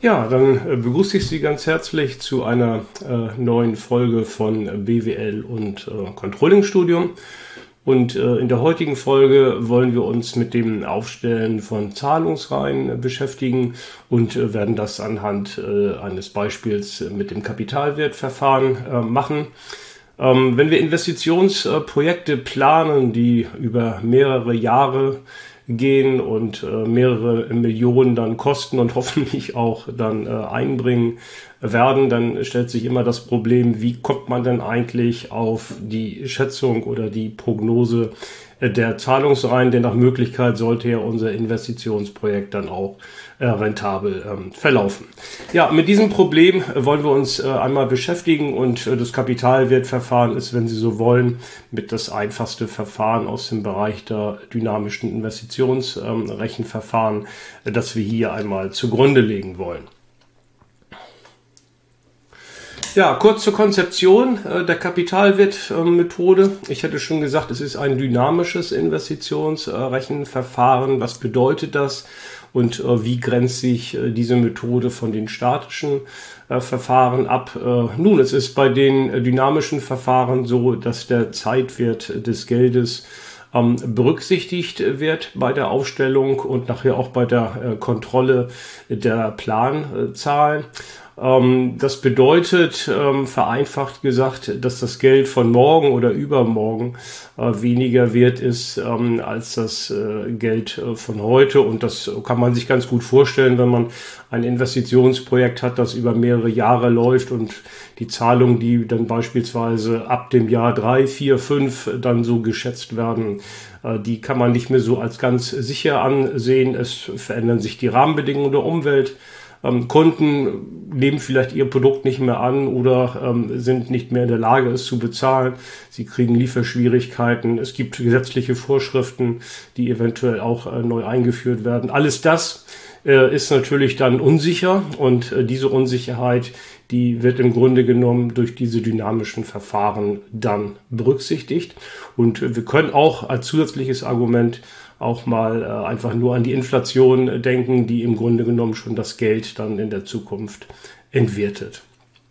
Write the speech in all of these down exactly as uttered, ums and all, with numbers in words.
Ja, dann äh, begrüße ich Sie ganz herzlich zu einer äh, neuen Folge von B W L und äh, Controlling-Studium. Und äh, in der heutigen Folge wollen wir uns mit dem Aufstellen von Zahlungsreihen äh, beschäftigen und äh, werden das anhand äh, eines Beispiels mit dem Kapitalwertverfahren äh, machen. Ähm, wenn wir Investitionsprojekte planen, die über mehrere Jahre gehen und äh, mehrere Millionen dann kosten und hoffentlich auch dann äh, einbringen werden, dann stellt sich immer das Problem, wie kommt man denn eigentlich auf die Schätzung oder die Prognose äh, der Zahlungsreihen, denn nach Möglichkeit sollte ja unser Investitionsprojekt dann auch äh, rentabel ähm, verlaufen. Ja, mit diesem Problem äh, wollen wir uns äh, einmal beschäftigen und äh, das Kapitalwertverfahren ist, wenn Sie so wollen, mit das einfachste Verfahren aus dem Bereich der dynamischen Investitionsrechenverfahren, äh, das wir hier einmal zugrunde legen wollen. Ja, kurz zur Konzeption äh, der Kapitalwertmethode. Äh, ich hatte schon gesagt, es ist ein dynamisches Investitionsrechenverfahren. Was bedeutet das und äh, wie grenzt sich äh, diese Methode von den statischen äh, Verfahren ab? Äh, nun, es ist bei den äh, dynamischen Verfahren so, dass der Zeitwert des Geldes ähm, berücksichtigt wird bei der Aufstellung und nachher auch bei der äh, Kontrolle der Planzahlen. Das bedeutet, vereinfacht gesagt, dass das Geld von morgen oder übermorgen weniger wert ist als das Geld von heute. Und das kann man sich ganz gut vorstellen, wenn man ein Investitionsprojekt hat, das über mehrere Jahre läuft und die Zahlungen, die dann beispielsweise ab dem Jahr drei, vier, fünf dann so geschätzt werden, die kann man nicht mehr so als ganz sicher ansehen. Es verändern sich die Rahmenbedingungen der Umwelt. Ähm, Kunden nehmen vielleicht ihr Produkt nicht mehr an oder ähm, sind nicht mehr in der Lage, es zu bezahlen. Sie kriegen Lieferschwierigkeiten. Es gibt gesetzliche Vorschriften, die eventuell auch äh, neu eingeführt werden. Alles das äh, ist natürlich dann unsicher und äh, diese Unsicherheit, die wird im Grunde genommen durch diese dynamischen Verfahren dann berücksichtigt. Und äh, wir können auch als zusätzliches Argument auch mal äh, einfach nur an die Inflation denken, die im Grunde genommen schon das Geld dann in der Zukunft entwertet.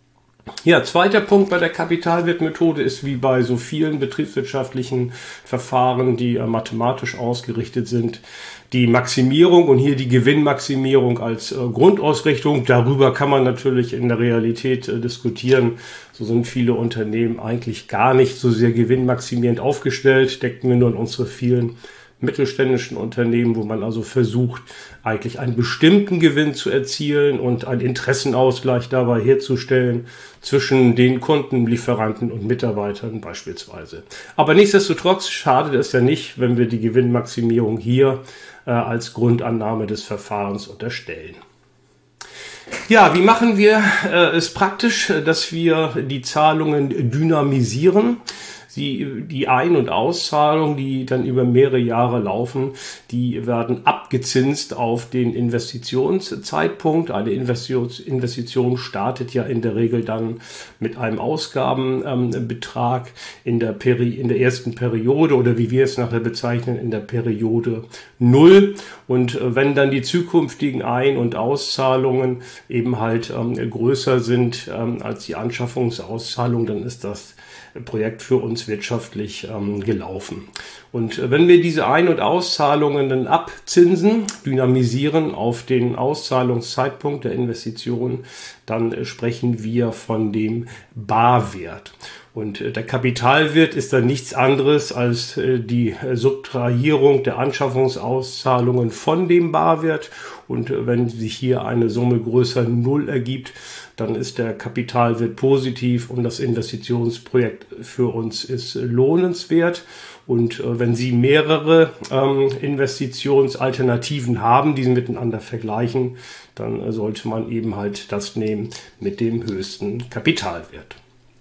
Ja, zweiter Punkt bei der Kapitalwertmethode ist wie bei so vielen betriebswirtschaftlichen Verfahren, die äh, mathematisch ausgerichtet sind, die Maximierung und hier die Gewinnmaximierung als äh, Grundausrichtung. Darüber kann man natürlich in der Realität äh, diskutieren. So sind viele Unternehmen eigentlich gar nicht so sehr gewinnmaximierend aufgestellt. Denken wir nur an unsere vielen mittelständischen Unternehmen, wo man also versucht, eigentlich einen bestimmten Gewinn zu erzielen und einen Interessenausgleich dabei herzustellen zwischen den Kunden, Lieferanten und Mitarbeitern beispielsweise. Aber nichtsdestotrotz schadet es ja nicht, wenn wir die Gewinnmaximierung hier äh, als Grundannahme des Verfahrens unterstellen. Ja, wie machen wir äh, es praktisch, dass wir die Zahlungen dynamisieren? Sie, die Ein- und Auszahlungen, die dann über mehrere Jahre laufen, die werden abgezinst auf den Investitionszeitpunkt. Eine Investition, Investition startet ja in der Regel dann mit einem Ausgabenbetrag ähm, in der Peri- in der ersten Periode oder wie wir es nachher bezeichnen, in der Periode Null. Und äh, wenn dann die zukünftigen Ein- und Auszahlungen eben halt ähm, größer sind ähm, als die Anschaffungsauszahlung, dann ist das Projekt für uns wirtschaftlich ähm, gelaufen. Und äh, wenn wir diese Ein- und Auszahlungen dann abzinsen, dynamisieren auf den Auszahlungszeitpunkt der Investition, dann äh, sprechen wir von dem Barwert. Und äh, der Kapitalwert ist dann nichts anderes als äh, die äh, Subtrahierung der Anschaffungsauszahlungen von dem Barwert. Und äh, wenn sich hier eine Summe größer Null ergibt, dann ist der Kapitalwert positiv und das Investitionsprojekt für uns ist lohnenswert. Und äh, wenn Sie mehrere ähm, Investitionsalternativen haben, die Sie miteinander vergleichen, dann äh, sollte man eben halt das nehmen mit dem höchsten Kapitalwert.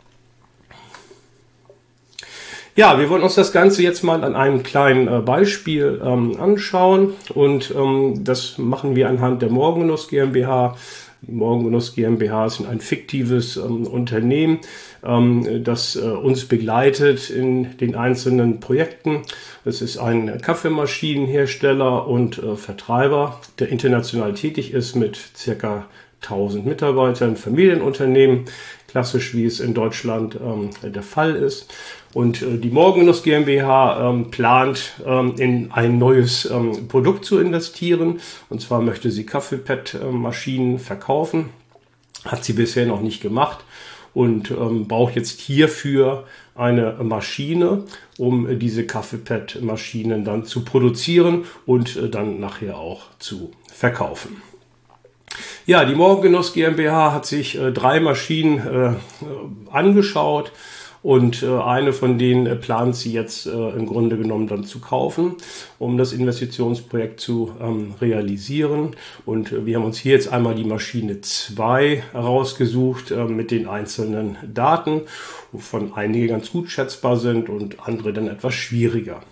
Ja, wir wollen uns das Ganze jetzt mal an einem kleinen äh, Beispiel ähm, anschauen und ähm, das machen wir anhand der Morgengenuss GmbH. Die Morgengenuss GmbH ist ein fiktives ähm, Unternehmen, ähm, das äh, uns begleitet in den einzelnen Projekten. Es ist ein Kaffeemaschinenhersteller und äh, Vertreiber, der international tätig ist mit circa tausend Mitarbeiter, ein Familienunternehmen, klassisch wie es in Deutschland ähm, der Fall ist. Und äh, die Morgengenuss GmbH ähm, plant, ähm, in ein neues ähm, Produkt zu investieren. Und zwar möchte sie Kaffeepad-Maschinen verkaufen. Hat sie bisher noch nicht gemacht und ähm, braucht jetzt hierfür eine Maschine, um äh, diese Kaffeepad-Maschinen dann zu produzieren und äh, dann nachher auch zu verkaufen. Ja, die Morgengenuss GmbH hat sich äh, drei Maschinen äh, angeschaut und äh, eine von denen äh, plant sie jetzt äh, im Grunde genommen dann zu kaufen, um das Investitionsprojekt zu ähm, realisieren. Und äh, wir haben uns hier jetzt einmal die Maschine zwei herausgesucht äh, mit den einzelnen Daten, wovon einige ganz gut schätzbar sind und andere dann etwas schwieriger.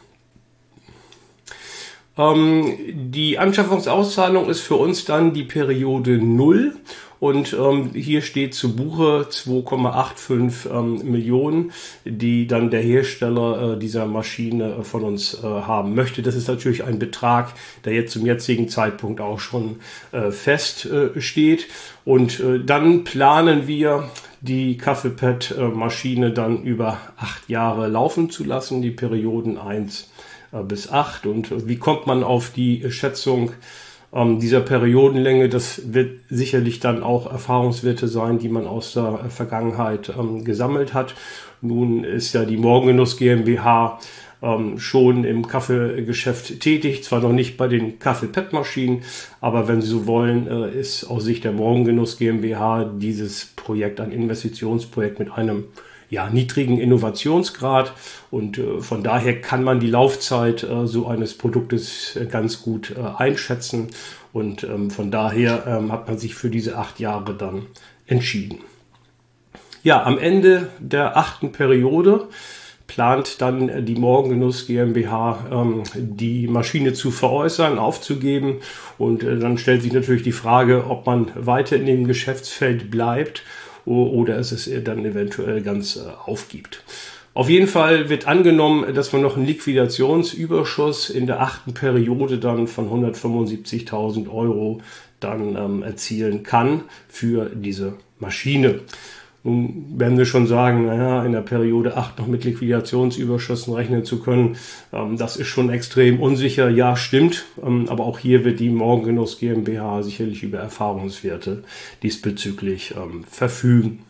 Die Anschaffungsauszahlung ist für uns dann die Periode null und ähm, hier steht zu Buche zwei Komma fünfundachtzig ähm, Millionen, die dann der Hersteller äh, dieser Maschine äh, von uns äh, haben möchte. Das ist natürlich ein Betrag, der jetzt zum jetzigen Zeitpunkt auch schon äh, fest äh, steht. Und äh, dann planen wir, die Kaffeepad-Maschine dann über acht Jahre laufen zu lassen, die Perioden eins bis acht. Und wie kommt man auf die Schätzung ähm, dieser Periodenlänge? Das wird sicherlich dann auch Erfahrungswerte sein, die man aus der Vergangenheit ähm, gesammelt hat. Nun ist ja die Morgengenuss GmbH ähm, schon im Kaffeegeschäft tätig, zwar noch nicht bei den Kaffeepad-Maschinen, aber wenn Sie so wollen, äh, ist aus Sicht der Morgengenuss GmbH dieses Projekt ein Investitionsprojekt mit einem ja, niedrigen Innovationsgrad und äh, von daher kann man die Laufzeit äh, so eines Produktes äh, ganz gut äh, einschätzen und ähm, von daher ähm, hat man sich für diese acht Jahre dann entschieden. Ja, am Ende der achten Periode plant dann die Morgengenuss GmbH ähm, die Maschine zu veräußern, aufzugeben und äh, dann stellt sich natürlich die Frage, ob man weiter in dem Geschäftsfeld bleibt oder es es dann eventuell ganz äh, aufgibt. Auf jeden Fall wird angenommen, dass man noch einen Liquidationsüberschuss in der achten Periode dann von hundertfünfundsiebzigtausend Euro dann ähm, erzielen kann für diese Maschine. Nun werden wir schon sagen, naja, in der Periode acht noch mit Liquidationsüberschüssen rechnen zu können, ähm, das ist schon extrem unsicher. Ja, stimmt, ähm, aber auch hier wird die Morgengenuss GmbH sicherlich über Erfahrungswerte diesbezüglich ähm, verfügen.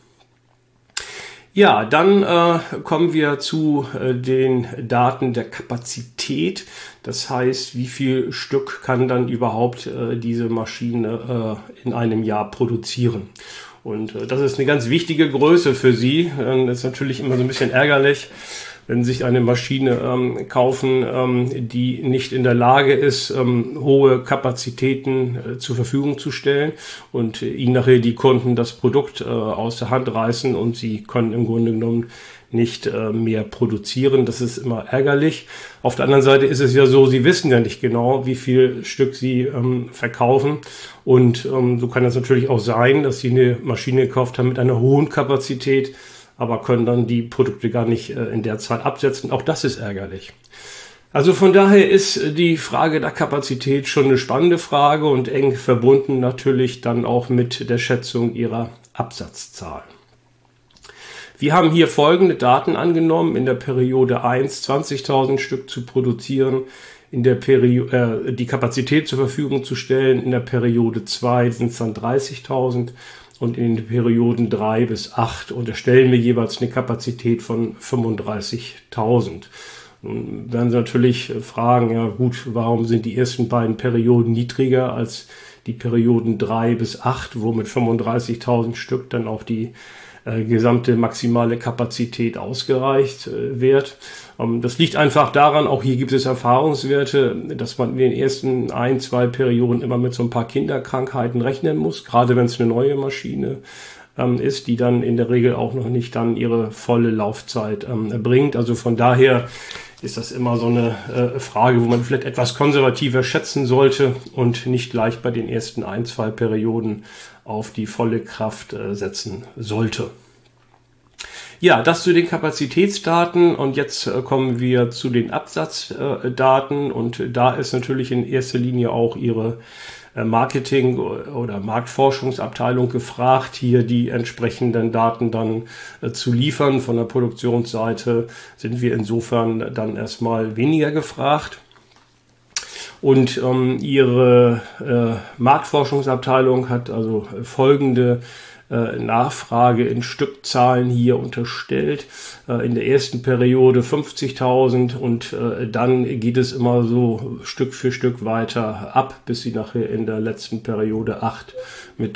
Ja, dann äh, kommen wir zu äh, den Daten der Kapazität. Das heißt, wie viel Stück kann dann überhaupt äh, diese Maschine äh, in einem Jahr produzieren? Und äh, das ist eine ganz wichtige Größe für Sie. Ähm, das ist natürlich immer so ein bisschen ärgerlich, wenn Sie sich eine Maschine ähm, kaufen, ähm, die nicht in der Lage ist, ähm, hohe Kapazitäten äh, zur Verfügung zu stellen und äh, Ihnen nachher die Kunden das Produkt äh, aus der Hand reißen und Sie können im Grunde genommen nicht äh, mehr produzieren. Das ist immer ärgerlich. Auf der anderen Seite ist es ja so, Sie wissen ja nicht genau, wie viel Stück Sie ähm, verkaufen. Und ähm, so kann es natürlich auch sein, dass Sie eine Maschine gekauft haben mit einer hohen Kapazität, aber können dann die Produkte gar nicht äh, in der Zeit absetzen. Auch das ist ärgerlich. Also von daher ist die Frage der Kapazität schon eine spannende Frage und eng verbunden natürlich dann auch mit der Schätzung Ihrer Absatzzahl. Wir haben hier folgende Daten angenommen: in der Periode eins zwanzigtausend Stück zu produzieren, in der Periode äh, die Kapazität zur Verfügung zu stellen, in der Periode zwei sind es dann dreißigtausend und in den Perioden drei bis acht unterstellen wir jeweils eine Kapazität von fünfunddreißigtausend. Nun werden Sie natürlich fragen, ja gut, warum sind die ersten beiden Perioden niedriger als die Perioden drei bis acht, wo mit fünfunddreißigtausend Stück dann auch die äh, gesamte maximale Kapazität ausgereicht äh, wird. Ähm, das liegt einfach daran, auch hier gibt es Erfahrungswerte, dass man in den ersten ein, zwei Perioden immer mit so ein paar Kinderkrankheiten rechnen muss, gerade wenn es eine neue Maschine ähm, ist, die dann in der Regel auch noch nicht dann ihre volle Laufzeit ähm, bringt. Also von daher ist das immer so eine äh, Frage, wo man vielleicht etwas konservativer schätzen sollte und nicht gleich bei den ersten ein, zwei Perioden auf die volle Kraft äh, setzen sollte. Ja, das zu den Kapazitätsdaten und jetzt äh, kommen wir zu den Absatzdaten äh, und da ist natürlich in erster Linie auch Ihre Marketing- oder Marktforschungsabteilung gefragt, hier die entsprechenden Daten dann zu liefern. Von der Produktionsseite sind wir insofern dann erstmal weniger gefragt. Und ähm, ihre äh, Marktforschungsabteilung hat also folgende äh, Nachfrage in Stückzahlen hier unterstellt. Äh, in der ersten Periode fünfzigtausend und äh, dann geht es immer so Stück für Stück weiter ab, bis sie nachher in der letzten Periode acht mit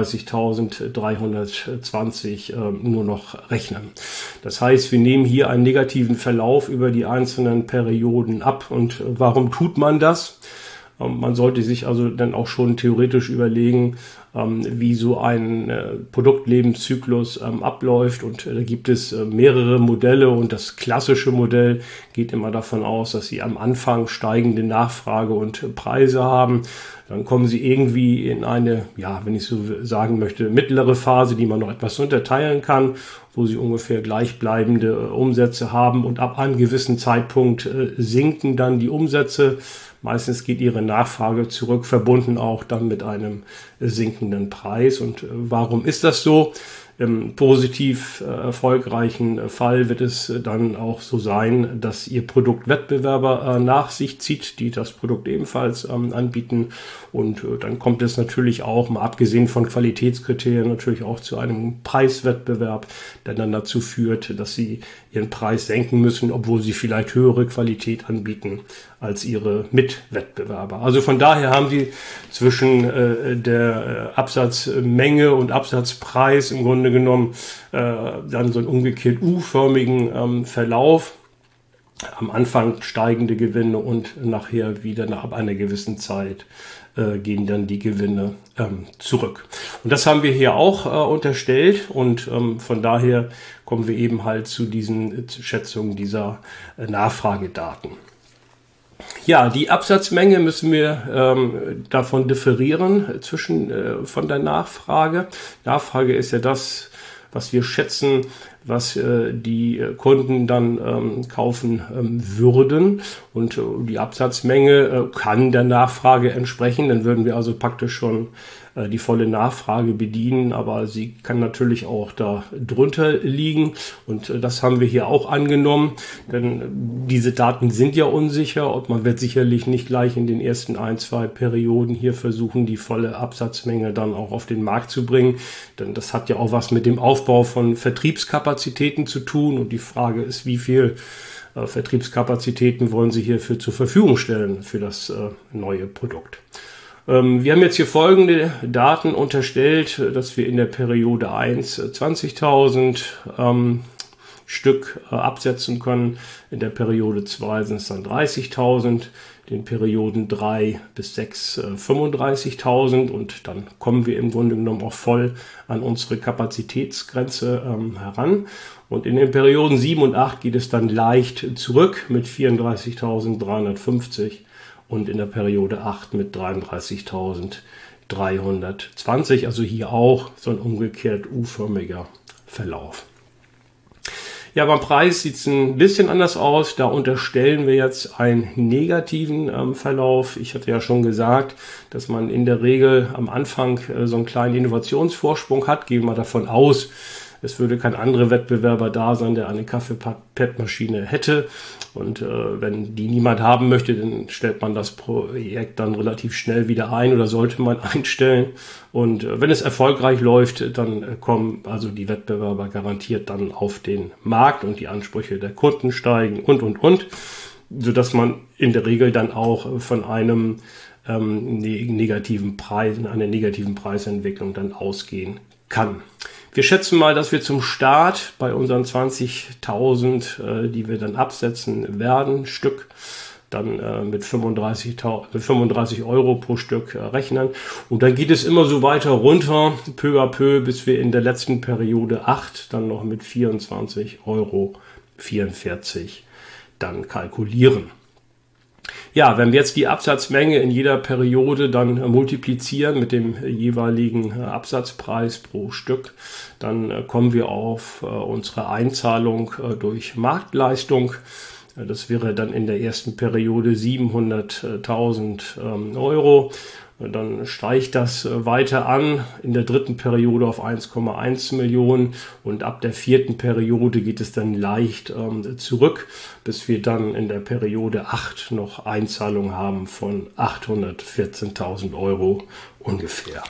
dreiunddreißigtausenddreihundertzwanzig äh, nur noch rechnen. Das heißt, wir nehmen hier einen negativen Verlauf über die einzelnen Perioden ab. Und warum tut man das? Man sollte sich also dann auch schon theoretisch überlegen, wie so ein Produktlebenszyklus abläuft. Und da gibt es mehrere Modelle und das klassische Modell geht immer davon aus, dass Sie am Anfang steigende Nachfrage und Preise haben. Dann kommen Sie irgendwie in eine, ja, wenn ich so sagen möchte, mittlere Phase, die man noch etwas unterteilen kann, wo Sie ungefähr gleichbleibende Umsätze haben und ab einem gewissen Zeitpunkt sinken dann die Umsätze. Meistens geht ihre Nachfrage zurück, verbunden auch dann mit einem sinkenden Preis. Und warum ist das so? Im positiv äh, erfolgreichen Fall wird es dann auch so sein, dass Ihr Produkt Wettbewerber äh, nach sich zieht, die das Produkt ebenfalls ähm, anbieten. Und äh, dann kommt es natürlich auch, mal abgesehen von Qualitätskriterien, natürlich auch zu einem Preiswettbewerb, der dann dazu führt, dass Sie Ihren Preis senken müssen, obwohl Sie vielleicht höhere Qualität anbieten als Ihre Mitwettbewerber. Also von daher haben Sie zwischen äh, der äh, Absatzmenge und Absatzpreis im Grunde genommen äh, dann so einen umgekehrt U-förmigen ähm, Verlauf. Am Anfang steigende Gewinne und nachher wieder nach einer gewissen Zeit äh, gehen dann die Gewinne ähm, zurück. Und das haben wir hier auch äh, unterstellt und ähm, von daher kommen wir eben halt zu diesen Schätzungen dieser äh, Nachfragedaten. Ja, die Absatzmenge müssen wir ähm, davon differieren zwischen äh, von der Nachfrage. Nachfrage ist ja das, was wir schätzen, was äh, die Kunden dann ähm, kaufen ähm, würden. Und äh, die Absatzmenge äh, kann der Nachfrage entsprechen. Dann würden wir also praktisch schon äh, die volle Nachfrage bedienen. Aber sie kann natürlich auch da drunter liegen. Und äh, das haben wir hier auch angenommen. Denn äh, diese Daten sind ja unsicher. Und man wird sicherlich nicht gleich in den ersten ein, zwei Perioden hier versuchen, die volle Absatzmenge dann auch auf den Markt zu bringen. Denn das hat ja auch was mit dem Aufbau von Vertriebskapazitäten zu tun und die Frage ist, wie viel äh, Vertriebskapazitäten wollen Sie hierfür zur Verfügung stellen für das äh, neue Produkt. Ähm, wir haben jetzt hier folgende Daten unterstellt, dass wir in der Periode eins zwanzigtausend ähm, Stück äh, absetzen können, in der Periode zwei sind es dann dreißigtausend, in Perioden drei bis sechs äh, fünfunddreißigtausend und dann kommen wir im Grunde genommen auch voll an unsere Kapazitätsgrenze ähm, heran. Und in den Perioden sieben und acht geht es dann leicht zurück mit vierunddreißigtausenddreihundertfünfzig und in der Periode acht mit dreiunddreißigtausenddreihundertzwanzig. Also hier auch so ein umgekehrt U-förmiger Verlauf. Ja, beim Preis sieht es ein bisschen anders aus. Da unterstellen wir jetzt einen negativen ähm, Verlauf. Ich hatte ja schon gesagt, dass man in der Regel am Anfang äh, so einen kleinen Innovationsvorsprung hat. Gehen wir davon aus, es würde kein anderer Wettbewerber da sein, der eine Kaffee-Pad-Maschine hätte. Und äh, wenn die niemand haben möchte, dann stellt man das Projekt dann relativ schnell wieder ein oder sollte man einstellen. Und äh, wenn es erfolgreich läuft, dann äh, kommen also die Wettbewerber garantiert dann auf den Markt und die Ansprüche der Kunden steigen und, und, und. Sodass man in der Regel dann auch von einem ähm, negativen Preis, einer negativen Preisentwicklung dann ausgehen kann. Wir schätzen mal, dass wir zum Start bei unseren zwanzigtausend, äh, die wir dann absetzen werden, Stück, dann äh, mit fünfunddreißig Euro pro Stück äh, rechnen. Und dann geht es immer so weiter runter, peu à peu, bis wir in der letzten Periode acht dann noch mit vierundzwanzig Euro vierundvierzig dann kalkulieren. Ja, wenn wir jetzt die Absatzmenge in jeder Periode dann äh, multiplizieren mit dem äh, jeweiligen äh, Absatzpreis pro Stück, dann äh, kommen wir auf äh, unsere Einzahlung äh, durch Marktleistung. Äh, das wäre dann in der ersten Periode siebenhunderttausend ähm, Euro. Dann steigt das weiter an in der dritten Periode auf eins Komma eins Millionen und ab der vierten Periode geht es dann leicht ähm, zurück, bis wir dann in der Periode acht noch Einzahlungen haben von achthundertvierzehntausend Euro ungefähr.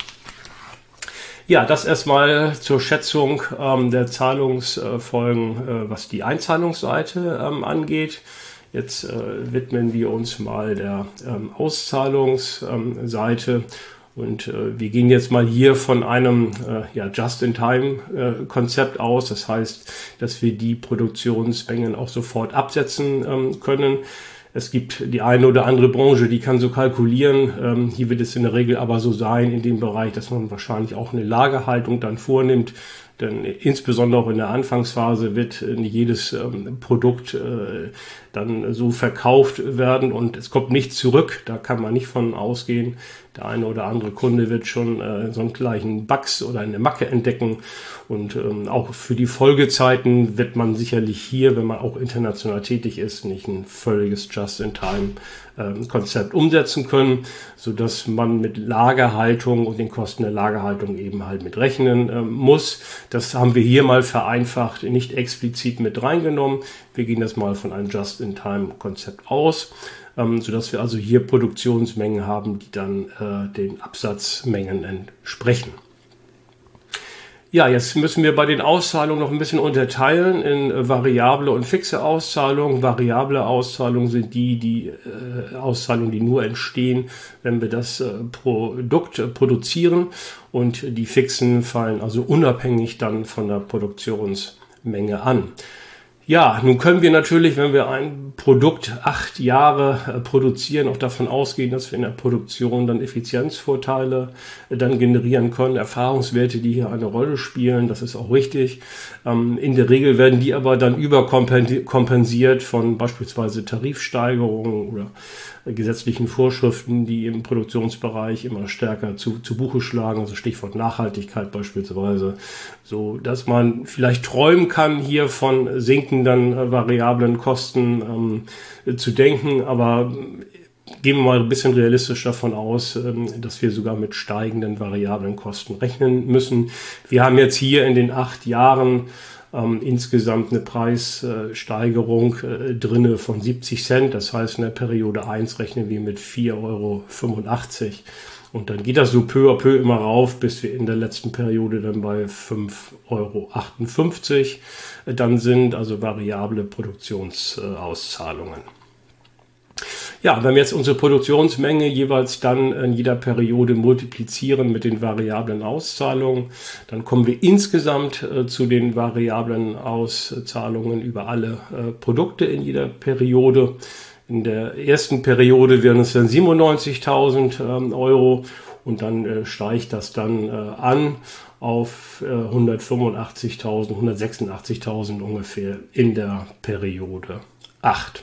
Ja, das erstmal zur Schätzung ähm, der Zahlungsfolgen, äh, was die Einzahlungsseite ähm, angeht. Jetzt äh, widmen wir uns mal der ähm, Auszahlungsseite ähm, und äh, wir gehen jetzt mal hier von einem äh, ja, Just-in-Time-Konzept aus. Das heißt, dass wir die Produktionsmengen auch sofort absetzen ähm, können. Es gibt die eine oder andere Branche, die kann so kalkulieren. Ähm, hier wird es in der Regel aber so sein in dem Bereich, dass man wahrscheinlich auch eine Lagerhaltung dann vornimmt. Denn insbesondere auch in der Anfangsphase wird nicht jedes ähm, Produkt äh, dann so verkauft werden und es kommt nichts zurück. Da kann man nicht von ausgehen. Der eine oder andere Kunde wird schon äh, so einen gleichen Bugs oder eine Macke entdecken. Und ähm, auch für die Folgezeiten wird man sicherlich hier, wenn man auch international tätig ist, nicht ein völliges Just-in-Time-Konzept umsetzen können, sodass man mit Lagerhaltung und den Kosten der Lagerhaltung eben halt mit rechnen äh, muss. Das haben wir hier mal vereinfacht, nicht explizit mit reingenommen. Wir gehen das mal von einem Just-in-Time-Konzept aus, ähm, sodass wir also hier Produktionsmengen haben, die dann äh, den Absatzmengen entsprechen. Ja, jetzt müssen wir bei den Auszahlungen noch ein bisschen unterteilen in äh, variable und fixe Auszahlungen. Variable Auszahlungen sind die, die äh, Auszahlungen, die nur entstehen, wenn wir das äh, Produkt äh, produzieren, und die fixen fallen also unabhängig dann von der Produktionsmenge an. Ja, nun können wir natürlich, wenn wir ein Produkt acht Jahre äh, produzieren, auch davon ausgehen, dass wir in der Produktion dann Effizienzvorteile äh, dann generieren können, Erfahrungswerte, die hier eine Rolle spielen, das ist auch richtig. Ähm, in der Regel werden die aber dann überkompensiert von beispielsweise Tarifsteigerungen oder äh, gesetzlichen Vorschriften, die im Produktionsbereich immer stärker zu, zu Buche schlagen, also Stichwort Nachhaltigkeit beispielsweise, so dass man vielleicht träumen kann, hier von sinkenden dann äh, variablen Kosten ähm, äh, zu denken, aber gehen wir mal ein bisschen realistisch davon aus, ähm, dass wir sogar mit steigenden variablen Kosten rechnen müssen. Wir haben jetzt hier in den acht Jahren ähm, insgesamt eine Preissteigerung äh, drinne von siebzig Cent. Das heißt, in der Periode eins rechnen wir mit vier Euro fünfundachtzig. Und dann geht das so peu à peu immer rauf, bis wir in der letzten Periode dann bei fünf Euro achtundfünfzig dann sind, also variable Produktionsauszahlungen. Ja, wenn wir jetzt unsere Produktionsmenge jeweils dann in jeder Periode multiplizieren mit den variablen Auszahlungen, dann kommen wir insgesamt äh, zu den variablen Auszahlungen über alle äh, Produkte in jeder Periode. In der ersten Periode wären es dann siebenundneunzigtausend ähm, Euro und dann äh, steigt das dann äh, an auf äh, hundertfünfundachtzigtausend, hundertsechsundachtzigtausend ungefähr in der Periode acht.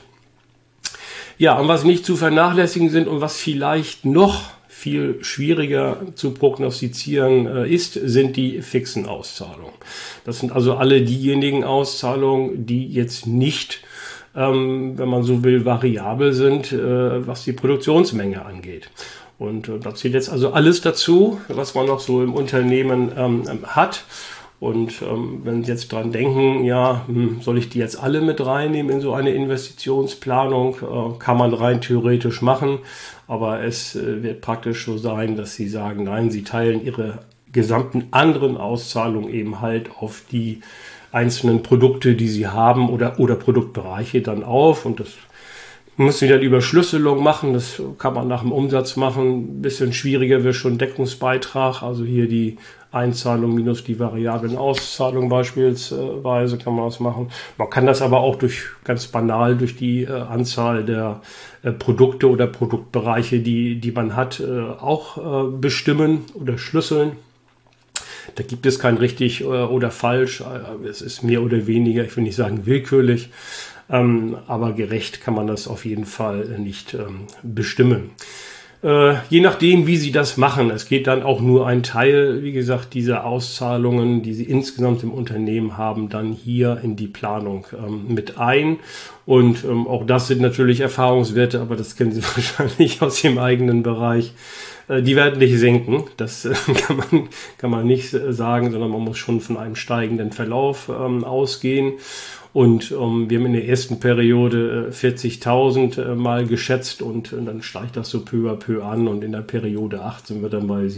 Ja, und was nicht zu vernachlässigen sind und was vielleicht noch viel schwieriger zu prognostizieren äh, ist, sind die fixen Auszahlungen. Das sind also alle diejenigen Auszahlungen, die jetzt nicht, ähm, wenn man so will, variabel sind, äh, was die Produktionsmenge angeht. Und äh, da zählt jetzt also alles dazu, was man noch so im Unternehmen ähm, hat. Und ähm, wenn Sie jetzt dran denken, ja, hm, soll ich die jetzt alle mit reinnehmen in so eine Investitionsplanung, äh, kann man rein theoretisch machen, aber es äh, wird praktisch so sein, dass Sie sagen, nein, Sie teilen Ihre gesamten anderen Auszahlungen eben halt auf die einzelnen Produkte, die Sie haben oder, oder Produktbereiche dann auf, und das müssen wieder die Überschlüsselung machen, das kann man nach dem Umsatz machen. Ein bisschen schwieriger wird schon Deckungsbeitrag, also hier die Einzahlung minus die variablen Auszahlungen beispielsweise kann man das machen. Man kann das aber auch durch ganz banal durch die äh, Anzahl der äh, Produkte oder Produktbereiche, die, die man hat, äh, auch äh, bestimmen oder schlüsseln. Da gibt es kein richtig äh, oder falsch. Es ist mehr oder weniger, ich will nicht sagen willkürlich, ähm, aber gerecht kann man das auf jeden Fall nicht ähm, bestimmen. Äh, je nachdem, wie Sie das machen. Es geht dann auch nur ein Teil, wie gesagt, dieser Auszahlungen, die Sie insgesamt im Unternehmen haben, dann hier in die Planung ähm, mit ein. Und ähm, auch das sind natürlich Erfahrungswerte, aber das kennen Sie wahrscheinlich aus Ihrem eigenen Bereich. Äh, die werden nicht sinken, das äh, kann man, kann man nicht äh, sagen, sondern man muss schon von einem steigenden Verlauf ähm, ausgehen. Und ähm, wir haben in der ersten Periode äh, vierzigtausend äh, mal geschätzt und äh, dann steigt das so peu à peu an und in der Periode acht sind wir dann bei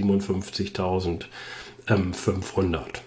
siebenundfünfzigtausendfünfhundert.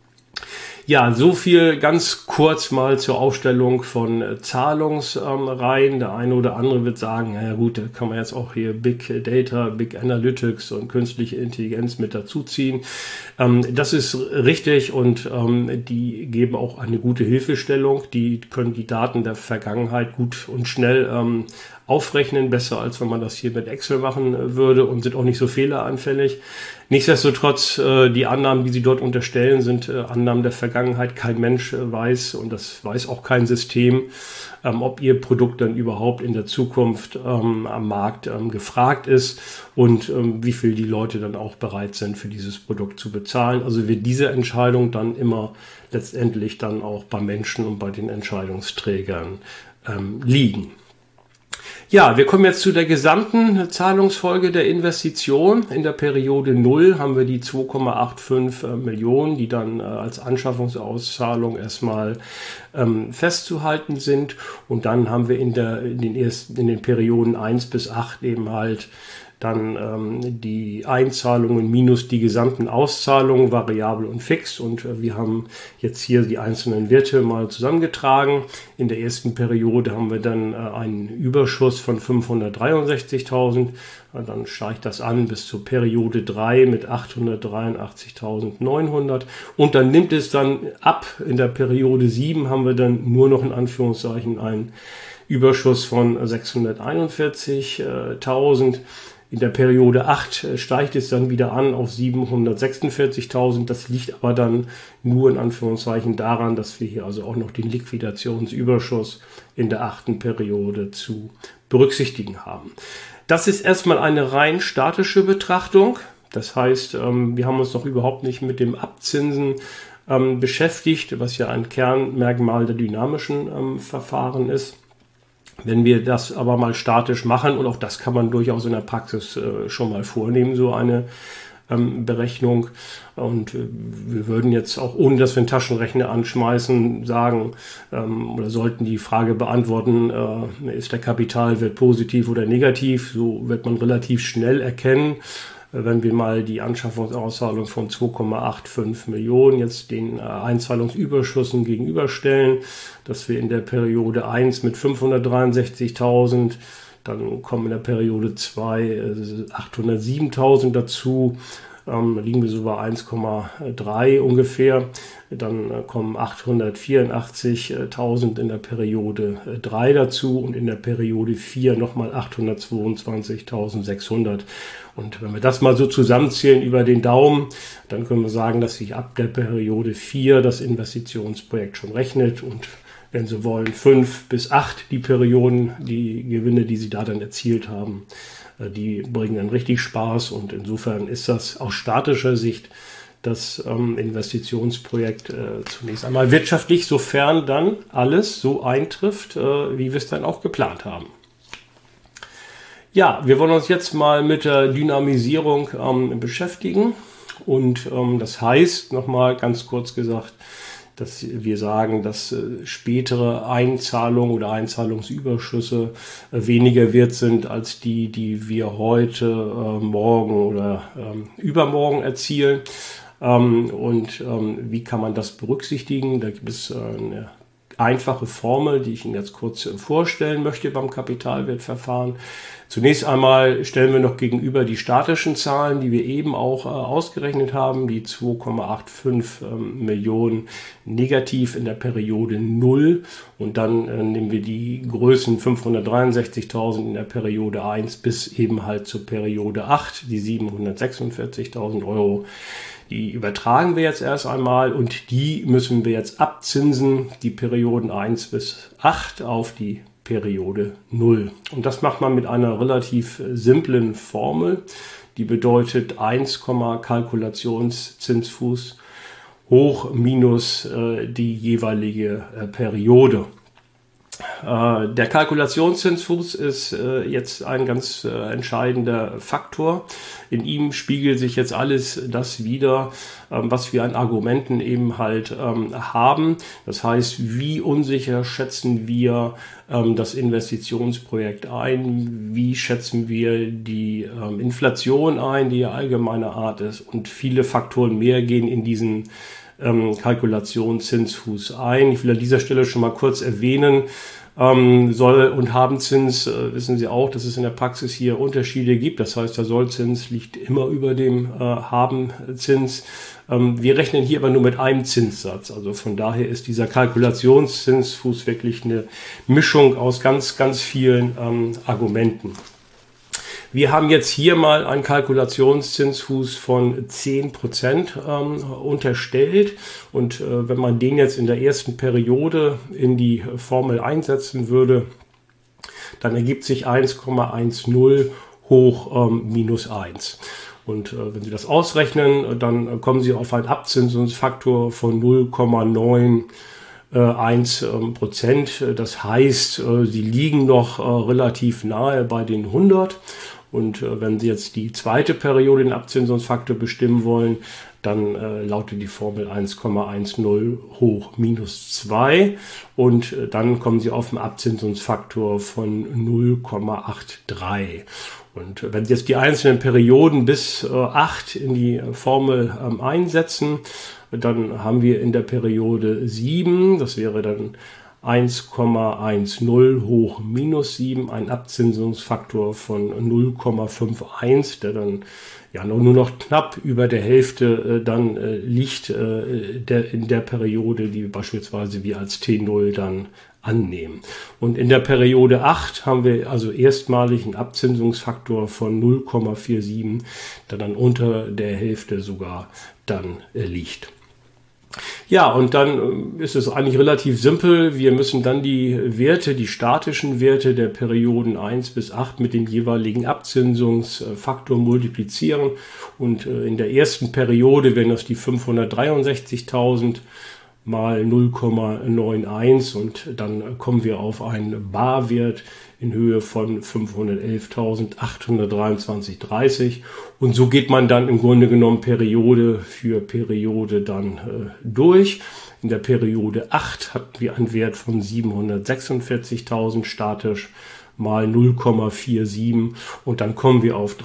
Ja, so viel ganz kurz mal zur Aufstellung von äh, Zahlungsreihen. Ähm, Der eine oder andere wird sagen, na ja gut, da kann man jetzt auch hier Big Data, Big Analytics und künstliche Intelligenz mit dazuziehen. Ähm, das ist richtig und ähm, die geben auch eine gute Hilfestellung. Die können die Daten der Vergangenheit gut und schnell ähm, aufrechnen, besser als wenn man das hier mit Excel machen würde und sind auch nicht so fehleranfällig. Nichtsdestotrotz, äh, die Annahmen, die sie dort unterstellen, sind äh, Annahmen der Vergangenheit. Kein Mensch äh, weiß und das weiß auch kein System, ähm, ob ihr Produkt dann überhaupt in der Zukunft ähm, am Markt ähm, gefragt ist und ähm, wie viel die Leute dann auch bereit sind, für dieses Produkt zu bezahlen. Also wird diese Entscheidung dann immer letztendlich dann auch bei Menschen und bei den Entscheidungsträgern ähm, liegen. Ja, wir kommen jetzt zu der gesamten Zahlungsfolge der Investition. In der Periode null haben wir die zwei Komma fünfundachtzig Millionen, die dann äh, als Anschaffungsauszahlung erstmal ähm, festzuhalten sind. Und dann haben wir in, der, in, den, ersten, in den Perioden eins bis acht eben halt dann ähm, die Einzahlungen minus die gesamten Auszahlungen, variabel und fix. Und äh, wir haben jetzt hier die einzelnen Werte mal zusammengetragen. In der ersten Periode haben wir dann äh, einen Überschuss von fünfhundertdreiundsechzigtausend. Äh, dann steigt das an bis zur Periode drei mit achthundertdreiundachtzigtausendneunhundert. Und dann nimmt es dann ab. In der Periode sieben haben wir dann nur noch in Anführungszeichen einen Überschuss von sechshunderteinundvierzigtausend. In der Periode acht steigt es dann wieder an auf siebenhundertsechsundvierzigtausend. Das liegt aber dann nur in Anführungszeichen daran, dass wir hier also auch noch den Liquidationsüberschuss in der achten Periode zu berücksichtigen haben. Das ist erstmal eine rein statische Betrachtung. Das heißt, wir haben uns noch überhaupt nicht mit dem Abzinsen beschäftigt, was ja ein Kernmerkmal der dynamischen Verfahren ist. Wenn wir das aber mal statisch machen, und auch das kann man durchaus in der Praxis äh, schon mal vornehmen, so eine ähm, Berechnung. Und äh, wir würden jetzt auch, ohne dass wir einen Taschenrechner anschmeißen, sagen ähm, oder sollten die Frage beantworten, äh, ist der Kapitalwert positiv oder negativ? So wird man relativ schnell erkennen, wenn wir mal die Anschaffungsauszahlung von zwei Komma fünfundachtzig Millionen jetzt den äh, Einzahlungsüberschüssen gegenüberstellen, dass wir in der Periode eins mit fünfhundertdreiundsechzigtausend, dann kommen in der Periode zwei äh, achthundertsiebentausend dazu, ähm, liegen wir so bei eins Komma drei ungefähr. Dann äh, kommen achthundertvierundachtzigtausend in der Periode äh, drei dazu und in der Periode vier nochmal achthundertzweiundzwanzigtausendsechshundert. Und wenn wir das mal so zusammenzählen über den Daumen, dann können wir sagen, dass sich ab der Periode vier das Investitionsprojekt schon rechnet und wenn Sie wollen, fünf bis acht die Perioden, die Gewinne, die Sie da dann erzielt haben, die bringen dann richtig Spaß und insofern ist das aus statischer Sicht das ähm, Investitionsprojekt äh, zunächst einmal wirtschaftlich, sofern dann alles so eintrifft, äh, wie wir es dann auch geplant haben. Ja, wir wollen uns jetzt mal mit der Dynamisierung ähm, beschäftigen und ähm, das heißt, nochmal ganz kurz gesagt, dass wir sagen, dass äh, spätere Einzahlungen oder Einzahlungsüberschüsse äh, weniger wert sind als die, die wir heute, äh, morgen oder ähm, übermorgen erzielen. Ähm, und ähm, wie kann man das berücksichtigen? Da gibt es äh, eine einfache Formel, die ich Ihnen jetzt kurz äh, vorstellen möchte beim Kapitalwertverfahren. Zunächst einmal stellen wir noch gegenüber die statischen Zahlen, die wir eben auch äh, ausgerechnet haben, die zwei Komma fünfundachtzig ähm, Millionen negativ in der Periode null und dann äh, nehmen wir die Größen fünfhundertdreiundsechzigtausend in der Periode eins bis eben halt zur Periode acht, die siebenhundertsechsundvierzigtausend Euro. Die übertragen wir jetzt erst einmal und die müssen wir jetzt abzinsen, die Perioden eins bis acht auf die Periode null. Und das macht man mit einer relativ simplen Formel, die bedeutet eins, Kalkulationszinsfuß hoch minus äh, die jeweilige äh, Periode. Äh, der Kalkulationszinsfuß ist äh, jetzt ein ganz äh, entscheidender Faktor. In ihm spiegelt sich jetzt alles das wider, ähm, was wir an Argumenten eben halt ähm, haben. Das heißt, wie unsicher schätzen wir ähm, das Investitionsprojekt ein? Wie schätzen wir die ähm, Inflation ein, die ja allgemeiner Art ist? Und viele Faktoren mehr gehen in diesen ähm, Kalkulationszinsfuß ein. Ich will an dieser Stelle schon mal kurz erwähnen, Ähm, Soll- und Habenzins, äh, wissen Sie auch, dass es in der Praxis hier Unterschiede gibt. Das heißt, der Sollzins liegt immer über dem äh, Habenzins. Ähm, wir rechnen hier aber nur mit einem Zinssatz. Also von daher ist dieser Kalkulationszinsfuß wirklich eine Mischung aus ganz, ganz vielen ähm, Argumenten. Wir haben jetzt hier mal einen Kalkulationszinsfuß von zehn Prozent ähm, unterstellt. Und äh, wenn man den jetzt in der ersten Periode in die Formel einsetzen würde, dann ergibt sich eins Komma eins null hoch ähm, minus eins. Und äh, wenn Sie das ausrechnen, dann kommen Sie auf einen Abzinsungsfaktor von null Komma neun eins Prozent. Das heißt, sie liegen noch relativ nahe bei den hundert. Und wenn Sie jetzt die zweite Periode den Abzinsungsfaktor bestimmen wollen, dann äh, lautet die Formel eins Komma eins null hoch minus zwei und äh, dann kommen Sie auf einen Abzinsungsfaktor von null Komma drei acht. Und äh, wenn Sie jetzt die einzelnen Perioden bis äh, acht in die Formel ähm, einsetzen, dann haben wir in der Periode sieben, das wäre dann eins Komma eins null hoch minus sieben, ein Abzinsungsfaktor von null Komma einundfünfzig, der dann ja nur noch knapp über der Hälfte äh, dann äh, liegt äh, der, in der Periode, die beispielsweise wir als T null dann annehmen. Und in der Periode acht haben wir also erstmalig einen Abzinsungsfaktor von null Komma siebenundvierzig, der dann unter der Hälfte sogar dann äh, liegt. Ja, und dann ist es eigentlich relativ simpel. Wir müssen dann die Werte, die statischen Werte der Perioden eins bis acht mit dem jeweiligen Abzinsungsfaktor multiplizieren. Und in der ersten Periode wären das die fünfhundertdreiundsechzigtausend mal null Komma einundneunzig und dann kommen wir auf einen Barwert in Höhe von fünfhundertelftausendachthundertdreiundzwanzig Komma dreißig und so geht man dann im Grunde genommen Periode für Periode dann äh, durch. In der Periode acht hatten wir einen Wert von siebenhundertsechsundvierzigtausend statisch mal null Komma siebenundvierzig und dann kommen wir auf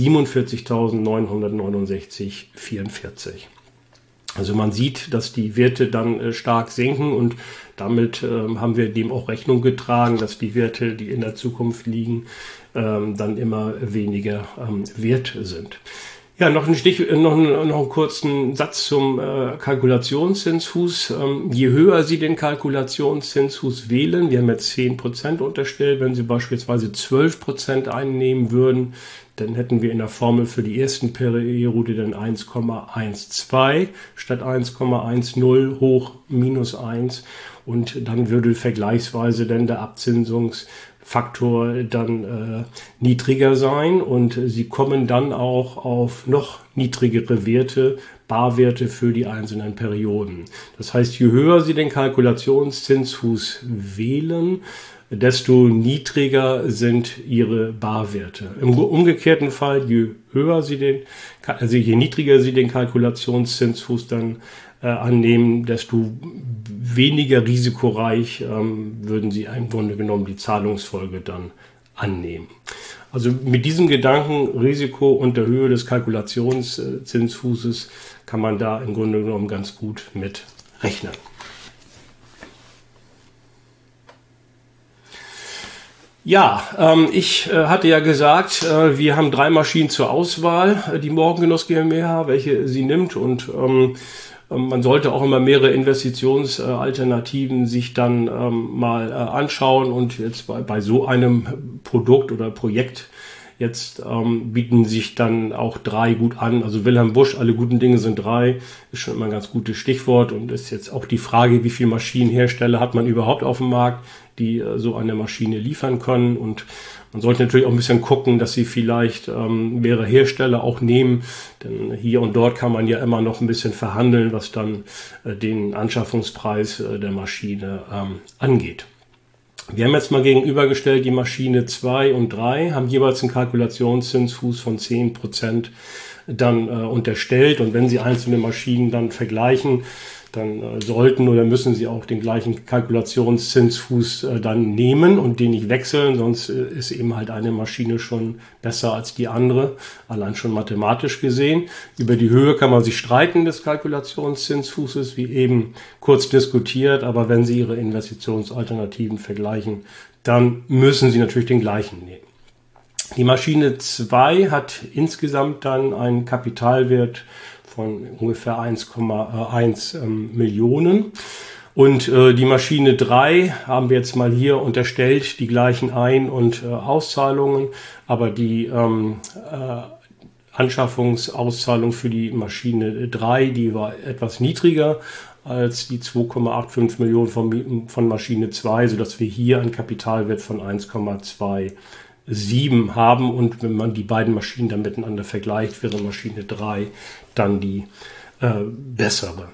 dreihundertsiebenundvierzigtausendneunhundertneunundsechzig Komma vierundvierzig. Also man sieht, dass die Werte dann äh, stark sinken und damit ähm, haben wir dem auch Rechnung getragen, dass die Werte, die in der Zukunft liegen, ähm, dann immer weniger ähm, wert sind. Ja, noch ein Stich, noch, einen, noch einen kurzen Satz zum äh, Kalkulationszinsfuß. Ähm, je höher Sie den Kalkulationszinsfuß wählen, wir haben jetzt zehn Prozent unterstellt, wenn Sie beispielsweise zwölf Prozent einnehmen würden, dann hätten wir in der Formel für die ersten Periode dann eins Komma zwölf statt eins Komma eins null hoch minus eins und dann würde vergleichsweise dann der Abzinsungsfaktor dann äh, niedriger sein und Sie kommen dann auch auf noch niedrigere Werte, Barwerte für die einzelnen Perioden. Das heißt, je höher Sie den Kalkulationszinsfuß wählen, desto niedriger sind Ihre Barwerte. Im umgekehrten Fall, je höher Sie den, also je niedriger Sie den Kalkulationszinsfuß dann äh, annehmen, desto weniger risikoreich ähm, würden Sie im Grunde genommen die Zahlungsfolge dann annehmen. Also mit diesem Gedanken, Risiko und der Höhe des Kalkulationszinsfußes, kann man da im Grunde genommen ganz gut mit rechnen. Ja, ähm, ich äh, hatte ja gesagt, äh, wir haben drei Maschinen zur Auswahl, äh, die Morgengenuss GmbH, welche sie nimmt und ähm, man sollte auch immer mehrere Investitionsalternativen sich dann ähm, mal äh, anschauen und jetzt bei, bei so einem Produkt oder Projekt jetzt ähm, bieten sich dann auch drei gut an. Also Wilhelm Busch, alle guten Dinge sind drei, ist schon immer ein ganz gutes Stichwort und ist jetzt auch die Frage, wie viele Maschinenhersteller hat man überhaupt auf dem Markt, die äh, so eine Maschine liefern können und man sollte natürlich auch ein bisschen gucken, dass sie vielleicht ähm, mehrere Hersteller auch nehmen, denn hier und dort kann man ja immer noch ein bisschen verhandeln, was dann äh, den Anschaffungspreis äh, der Maschine ähm, angeht. Wir haben jetzt mal gegenübergestellt, die Maschine zwei und drei haben jeweils einen Kalkulationszinsfuß von zehn Prozent dann äh, unterstellt. Und wenn Sie einzelne Maschinen dann vergleichen, dann äh, sollten oder müssen Sie auch den gleichen Kalkulationszinsfuß äh, dann nehmen und den nicht wechseln, sonst äh, ist eben halt eine Maschine schon besser als die andere, allein schon mathematisch gesehen. Über die Höhe kann man sich streiten des Kalkulationszinsfußes, wie eben kurz diskutiert, aber wenn Sie Ihre Investitionsalternativen vergleichen, dann müssen Sie natürlich den gleichen nehmen. Die Maschine zwei hat insgesamt dann einen Kapitalwert von ungefähr eins Komma eins ähm, Millionen. Und äh, die Maschine drei haben wir jetzt mal hier unterstellt, die gleichen Ein- und äh, Auszahlungen, aber die ähm, äh, Anschaffungsauszahlung für die Maschine drei, die war etwas niedriger als die zwei Komma fünfundachtzig Millionen von, von Maschine zwei, sodass wir hier einen Kapitalwert von eins Komma siebenundzwanzig haben. Und wenn man die beiden Maschinen dann miteinander vergleicht, wäre Maschine drei dann die äh, bessere.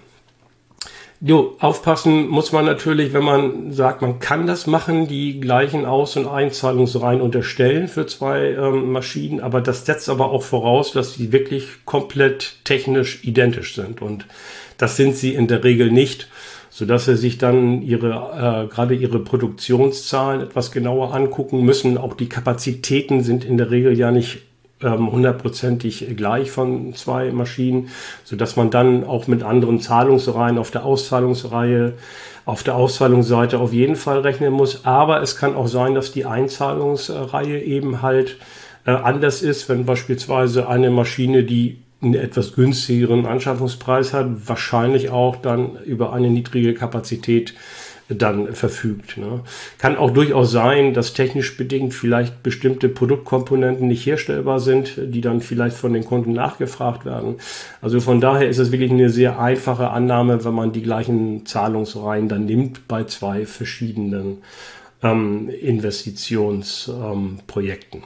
Jo, aufpassen muss man natürlich, wenn man sagt, man kann das machen, die gleichen Aus- und Einzahlungsreihen unterstellen für zwei ähm, Maschinen, aber das setzt aber auch voraus, dass sie wirklich komplett technisch identisch sind, und das sind sie in der Regel nicht, sodass sie sich dann ihre äh, gerade ihre Produktionszahlen etwas genauer angucken müssen. Auch die Kapazitäten sind in der Regel ja nicht hundertprozentig gleich von zwei Maschinen, so dass man dann auch mit anderen Zahlungsreihen auf der Auszahlungsreihe, auf der Auszahlungsseite auf jeden Fall rechnen muss. Aber es kann auch sein, dass die Einzahlungsreihe eben halt äh, anders ist, wenn beispielsweise eine Maschine, die einen etwas günstigeren Anschaffungspreis hat, wahrscheinlich auch dann über eine niedrige Kapazität dann verfügt. Ne? Kann auch durchaus sein, dass technisch bedingt vielleicht bestimmte Produktkomponenten nicht herstellbar sind, die dann vielleicht von den Kunden nachgefragt werden. Also von daher ist es wirklich eine sehr einfache Annahme, wenn man die gleichen Zahlungsreihen dann nimmt bei zwei verschiedenen ähm, Investitionsprojekten.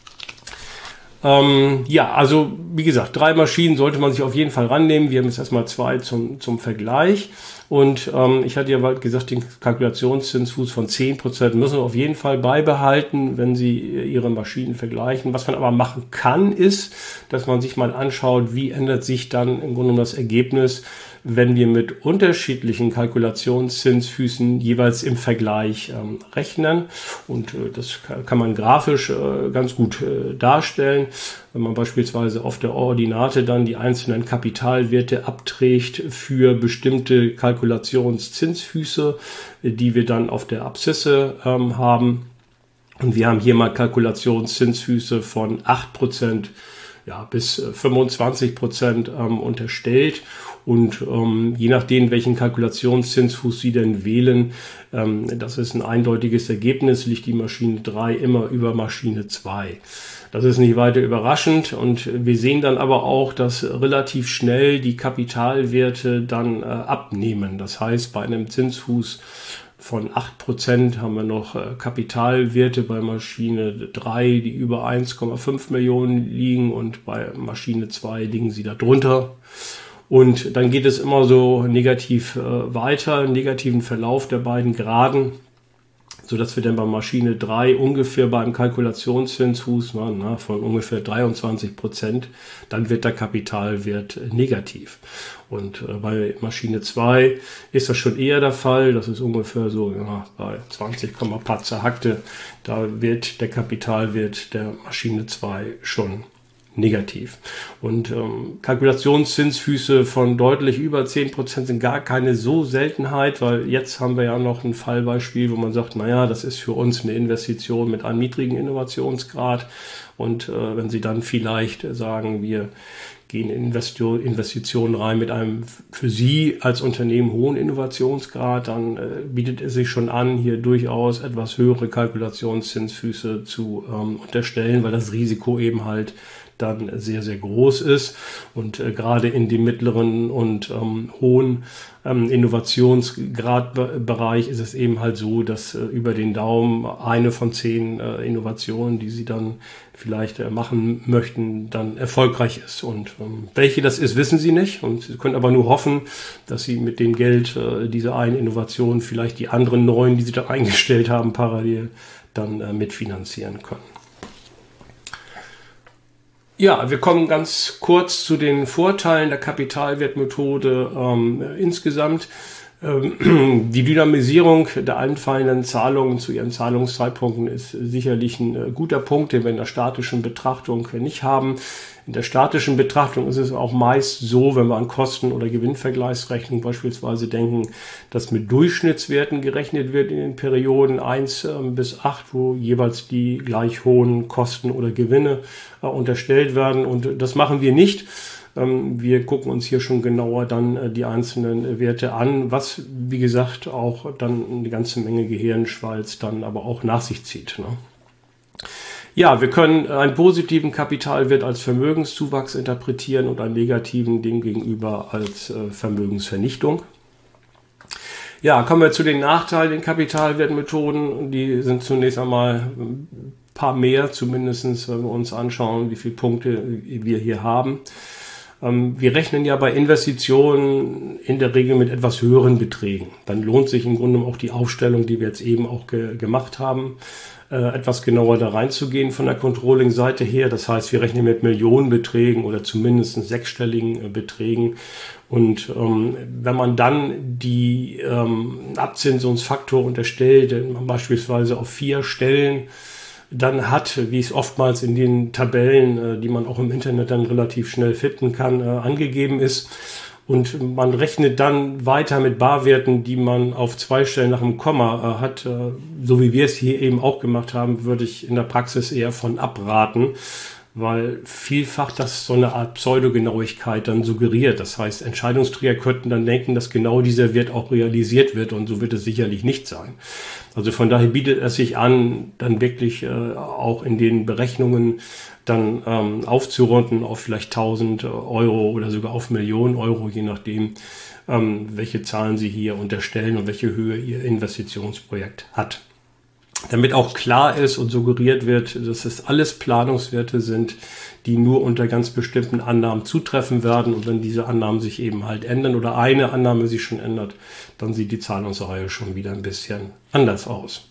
Ähm, ja, also wie gesagt, drei Maschinen sollte man sich auf jeden Fall rannehmen. Wir haben jetzt erstmal zwei zum, zum Vergleich. Und ähm, ich hatte ja gesagt, den Kalkulationszinsfuß von zehn Prozent müssen wir auf jeden Fall beibehalten, wenn Sie Ihre Maschinen vergleichen. Was man aber machen kann, ist, dass man sich mal anschaut, wie ändert sich dann im Grunde genommen das Ergebnis, wenn wir mit unterschiedlichen Kalkulationszinsfüßen jeweils im Vergleich ähm, rechnen. Und äh, das kann man grafisch äh, ganz gut äh, darstellen. Wenn man beispielsweise auf der Ordinate dann die einzelnen Kapitalwerte abträgt für bestimmte Kalkulationszinsfüße, die wir dann auf der Abszisse ähm, haben. Und wir haben hier mal Kalkulationszinsfüße von acht Prozent ja, bis fünfundzwanzig Prozent ähm, unterstellt. Und ähm, je nachdem, welchen Kalkulationszinsfuß Sie denn wählen, ähm, das ist ein eindeutiges Ergebnis, liegt die Maschine drei immer über Maschine zwei. Das ist nicht weiter überraschend, und wir sehen dann aber auch, dass relativ schnell die Kapitalwerte dann äh, abnehmen. Das heißt, bei einem Zinsfuß von acht Prozent haben wir noch äh, Kapitalwerte bei Maschine drei, die über eins Komma fünf Millionen liegen, und bei Maschine zwei liegen sie da drunter. Und dann geht es immer so negativ äh, weiter, negativen Verlauf der beiden Geraden, sodass wir dann bei Maschine drei ungefähr beim Kalkulationszinsfuß waren, na, von ungefähr dreiundzwanzig Prozent, dann wird der Kapitalwert negativ. Und äh, bei Maschine zwei ist das schon eher der Fall, das ist ungefähr so ja, bei zwanzig, paar zerhackte, da wird der Kapitalwert der Maschine zwei schon negativ. Und ähm, Kalkulationszinsfüße von deutlich über zehn Prozent sind gar keine so Seltenheit, weil jetzt haben wir ja noch ein Fallbeispiel, wo man sagt, naja, das ist für uns eine Investition mit einem niedrigen Innovationsgrad. Und äh, wenn Sie dann vielleicht sagen, wir gehen in Investitionen rein mit einem für Sie als Unternehmen hohen Innovationsgrad, dann äh, bietet es sich schon an, hier durchaus etwas höhere Kalkulationszinsfüße zu ähm, unterstellen, weil das Risiko eben halt dann sehr, sehr groß ist. Und äh, gerade in dem mittleren und ähm, hohen ähm, Innovationsgradbereich ist es eben halt so, dass äh, über den Daumen eine von zehn äh, Innovationen, die Sie dann vielleicht äh, machen möchten, dann erfolgreich ist. Und ähm, welche das ist, wissen Sie nicht. Und Sie können aber nur hoffen, dass Sie mit dem Geld äh, dieser einen Innovation vielleicht die anderen neun, die Sie da eingestellt haben, parallel dann äh, mitfinanzieren können. Ja, wir kommen ganz kurz zu den Vorteilen der Kapitalwertmethode ähm, insgesamt. Ähm, die Dynamisierung der anfallenden Zahlungen zu ihren Zahlungszeitpunkten ist sicherlich ein äh, guter Punkt, den wir in der statischen Betrachtung nicht haben. In der statischen Betrachtung ist es auch meist so, wenn wir an Kosten- oder Gewinnvergleichsrechnung beispielsweise denken, dass mit Durchschnittswerten gerechnet wird in den Perioden eins bis acht, wo jeweils die gleich hohen Kosten oder Gewinne äh, unterstellt werden. Und das machen wir nicht. Ähm, wir gucken uns hier schon genauer dann äh, die einzelnen Werte an, was, wie gesagt, auch dann eine ganze Menge Gehirnschmalz dann aber auch nach sich zieht, ne? Ja, wir können einen positiven Kapitalwert als Vermögenszuwachs interpretieren und einen negativen demgegenüber als äh, Vermögensvernichtung. Ja, kommen wir zu den Nachteilen den Kapitalwertmethoden. Die sind zunächst einmal ein paar mehr, zumindest wenn wir uns anschauen, wie viele Punkte wir hier haben. Ähm, wir rechnen ja bei Investitionen in der Regel mit etwas höheren Beträgen. Dann lohnt sich im Grunde auch die Aufstellung, die wir jetzt eben auch ge- gemacht haben, etwas genauer da reinzugehen von der Controlling-Seite her. Das heißt, wir rechnen mit Millionenbeträgen oder zumindest sechsstelligen äh, Beträgen. Und ähm, wenn man dann die ähm, Abzinsungsfaktor unterstellt, den man beispielsweise auf vier Stellen dann hat, wie es oftmals in den Tabellen, äh, die man auch im Internet dann relativ schnell finden kann, äh, angegeben ist, und man rechnet dann weiter mit Barwerten, die man auf zwei Stellen nach dem Komma äh, hat. Äh, so wie wir es hier eben auch gemacht haben, würde ich in der Praxis eher von abraten, weil vielfach das so eine Art Pseudogenauigkeit dann suggeriert. Das heißt, Entscheidungsträger könnten dann denken, dass genau dieser Wert auch realisiert wird, und so wird es sicherlich nicht sein. Also von daher bietet es sich an, dann wirklich äh, auch in den Berechnungen dann ähm, aufzurunden auf vielleicht tausend Euro oder sogar auf Millionen Euro, je nachdem, ähm, welche Zahlen Sie hier unterstellen und welche Höhe Ihr Investitionsprojekt hat. Damit auch klar ist und suggeriert wird, dass es alles Planungswerte sind, die nur unter ganz bestimmten Annahmen zutreffen werden, und wenn diese Annahmen sich eben halt ändern oder eine Annahme sich schon ändert, dann sieht die Zahlungsreihe schon wieder ein bisschen anders aus.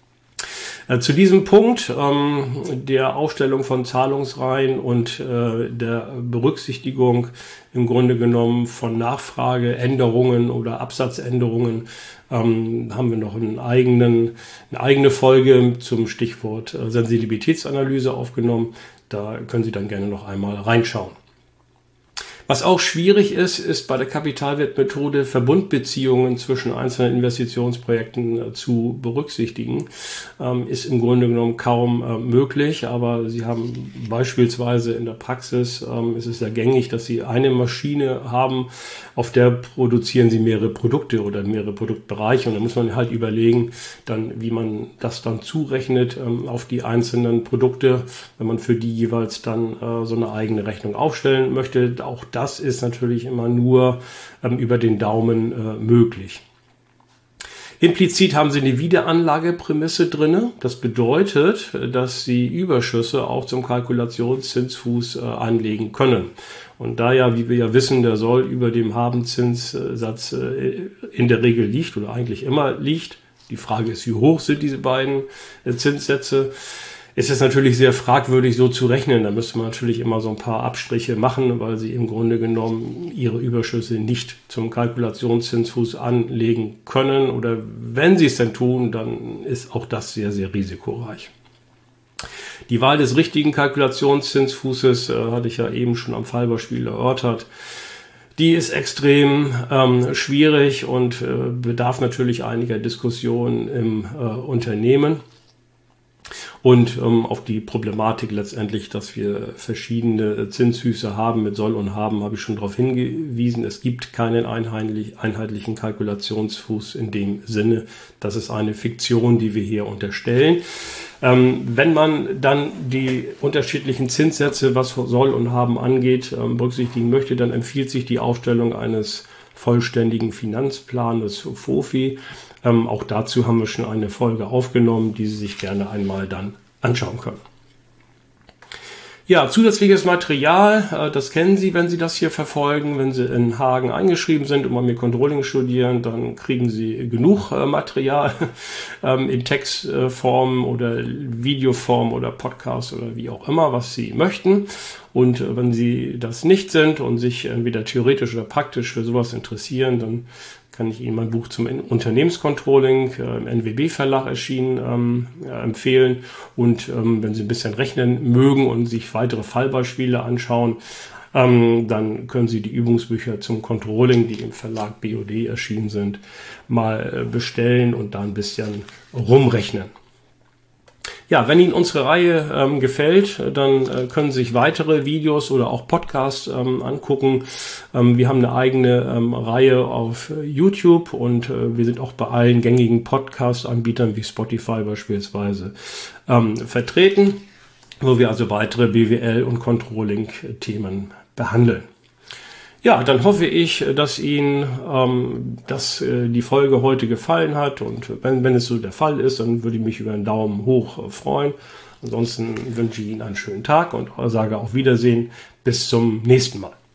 Zu diesem Punkt ähm, der Aufstellung von Zahlungsreihen und äh, der Berücksichtigung im Grunde genommen von Nachfrageänderungen oder Absatzänderungen ähm, haben wir noch einen eigenen, eine eigene Folge zum Stichwort äh, Sensibilitätsanalyse aufgenommen. Da können Sie dann gerne noch einmal reinschauen. Was auch schwierig ist, ist bei der Kapitalwertmethode Verbundbeziehungen zwischen einzelnen Investitionsprojekten äh, zu berücksichtigen. Ähm, ist im Grunde genommen kaum äh, möglich, aber Sie haben beispielsweise in der Praxis, ähm, ist es ja gängig, dass Sie eine Maschine haben, auf der produzieren Sie mehrere Produkte oder mehrere Produktbereiche, und da muss man halt überlegen, dann, wie man das dann zurechnet ähm, auf die einzelnen Produkte, wenn man für die jeweils dann äh, so eine eigene Rechnung aufstellen möchte. Auch das ist natürlich immer nur ähm, über den Daumen äh, möglich. Implizit haben Sie eine Wiederanlageprämisse drin. Das bedeutet, dass Sie Überschüsse auch zum Kalkulationszinsfuß äh, anlegen können. Und da ja, wie wir ja wissen, der Soll über dem Habenzinssatz äh, in der Regel liegt oder eigentlich immer liegt. Die Frage ist, wie hoch sind diese beiden äh, Zinssätze? Ist es natürlich sehr fragwürdig, so zu rechnen. Da müsste man natürlich immer so ein paar Abstriche machen, weil Sie im Grunde genommen Ihre Überschüsse nicht zum Kalkulationszinsfuß anlegen können. Oder wenn Sie es denn tun, dann ist auch das sehr, sehr risikoreich. Die Wahl des richtigen Kalkulationszinsfußes äh, hatte ich ja eben schon am Fallbeispiel erörtert. Die ist extrem ähm, schwierig und äh, bedarf natürlich einiger Diskussionen im äh, Unternehmen. Und ähm, auf die Problematik letztendlich, dass wir verschiedene Zinshüße haben mit Soll und Haben, habe ich schon darauf hingewiesen. Es gibt keinen einheitlich, einheitlichen Kalkulationsfuß in dem Sinne. Das ist eine Fiktion, die wir hier unterstellen. Ähm, wenn man dann die unterschiedlichen Zinssätze, was soll und haben angeht, ähm, berücksichtigen möchte, dann empfiehlt sich die Aufstellung eines vollständigen Finanzplanes FOFI. Ähm, auch dazu haben wir schon eine Folge aufgenommen, die Sie sich gerne einmal dann anschauen können. Ja, zusätzliches Material, äh, das kennen Sie, wenn Sie das hier verfolgen. Wenn Sie in Hagen eingeschrieben sind und bei mir Controlling studieren, dann kriegen Sie genug äh, Material ähm, in Textform oder Videoform oder Podcast oder wie auch immer, was Sie möchten. Und äh, wenn Sie das nicht sind und sich entweder theoretisch oder praktisch für sowas interessieren, dann kann ich Ihnen mein Buch zum Unternehmenscontrolling äh, im N W B-Verlag erschienen ähm, ja, empfehlen. Und ähm, wenn Sie ein bisschen rechnen mögen und sich weitere Fallbeispiele anschauen, ähm, dann können Sie die Übungsbücher zum Controlling, die im Verlag B O D erschienen sind, mal äh, bestellen und da ein bisschen rumrechnen. Ja, wenn Ihnen unsere Reihe ähm, gefällt, dann äh, können Sie sich weitere Videos oder auch Podcasts ähm, angucken. Ähm, wir haben eine eigene ähm, Reihe auf äh, YouTube und äh, wir sind auch bei allen gängigen Podcast-Anbietern wie Spotify beispielsweise ähm, vertreten, wo wir also weitere B W L- und Controlling-Themen behandeln. Ja, dann hoffe ich, dass Ihnen ähm, dass, äh, die Folge heute gefallen hat und wenn, wenn es so der Fall ist, dann würde ich mich über einen Daumen hoch äh, freuen. Ansonsten wünsche ich Ihnen einen schönen Tag und sage auf Wiedersehen. Bis zum nächsten Mal.